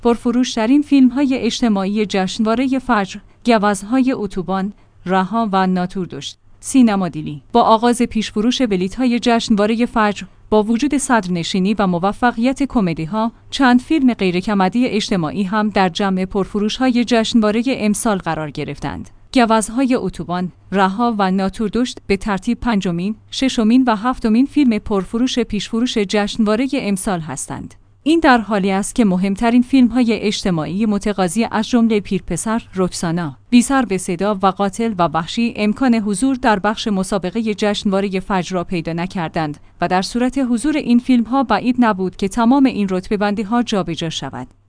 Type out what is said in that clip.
پرفروش‌ترین فیلم‌های اجتماعی جشنواره فجر، گوزهای اتوبان، رها و ناتوردشت. سینما دیلی با آغاز پیشفروش بلیط‌های جشنواره فجر، با وجود صدرنشینی و موفقیت کمدی‌ها، چند فیلم غیرکمدی اجتماعی هم در جمع پرفروش‌های جشنواره امسال قرار گرفتند. گوزهای اتوبان، رها و ناتوردشت به ترتیب پنجمین، ششمین و هفتمین فیلم پرفروش پیشفروش جشنواره امسال هستند. این در حالی است که مهمترین فیلم‌های اجتماعی متقاضی از جمله پیرپسر، رکسانا، بی‌سر به صدا و قاتل و وحشی امکان حضور در بخش مسابقه جشنواره فجر را پیدا نکردند و در صورت حضور این فیلم‌ها بعید نبود که تمام این رتبه‌بندی‌ها جابجا شود.